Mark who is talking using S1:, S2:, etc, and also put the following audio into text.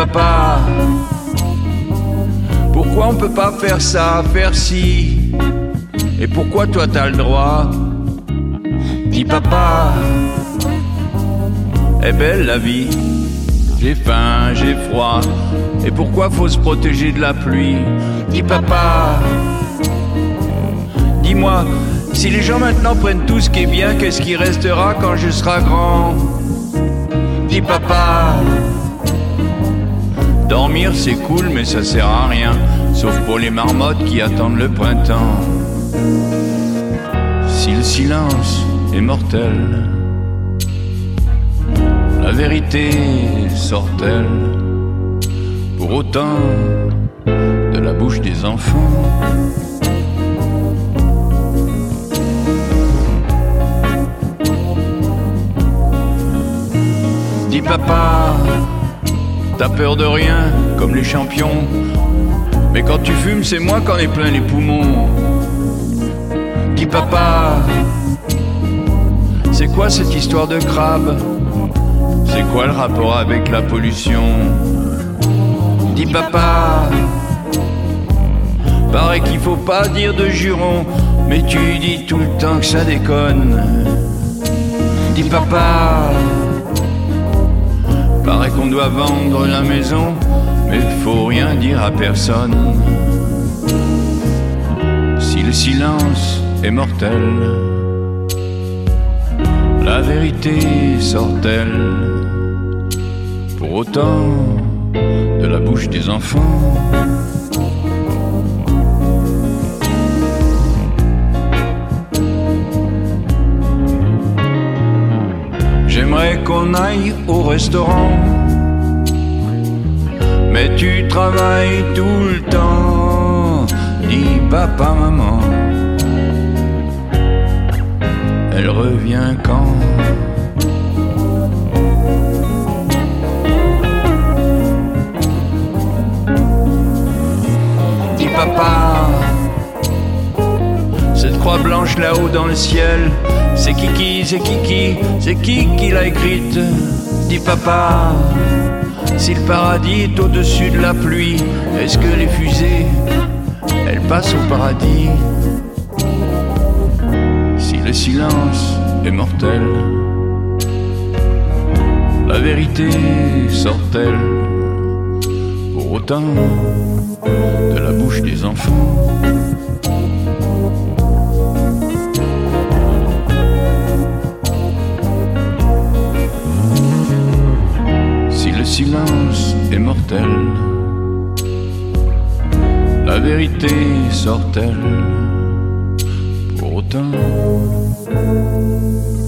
S1: papa, pourquoi on peut pas faire ça, faire ci? Et pourquoi toi t'as le droit? Dis papa, est belle la vie. J'ai faim, j'ai froid. Et pourquoi faut se protéger de la pluie? Dis papa, dis-moi, si les gens maintenant prennent tout ce qui est bien, qu'est-ce qui restera quand je serai grand? Dis papa, dormir c'est cool mais ça sert à rien, sauf pour les marmottes qui attendent le printemps. Si le silence est mortel, la vérité sort-elle pour autant de la bouche des enfants? Dis papa, t'as peur de rien comme les champions, mais quand tu fumes c'est moi qu'en ai plein les poumons. Dis papa, c'est quoi cette histoire de crabe? C'est quoi le rapport avec la pollution? Dis papa, paraît qu'il faut pas dire de juron, mais tu dis tout le temps que ça déconne. Dis papa, paraît qu'on doit vendre la maison, mais faut rien dire à personne. Si le silence est mortel, la vérité sort-elle pour autant de la bouche des enfants? J'aimerais qu'on aille au restaurant, mais tu travailles tout le temps. Dis papa, maman, elle revient quand? Dis papa, cette croix blanche là-haut dans le ciel, c'est qui, c'est qui l'a écrite? Dis papa, si le paradis est au-dessus de la pluie, est-ce que les fusées, elles passent au paradis? Si le silence est mortel, la vérité sort-elle pour autant de la bouche des enfants? Si le silence est mortel, la vérité sort-elle pour autant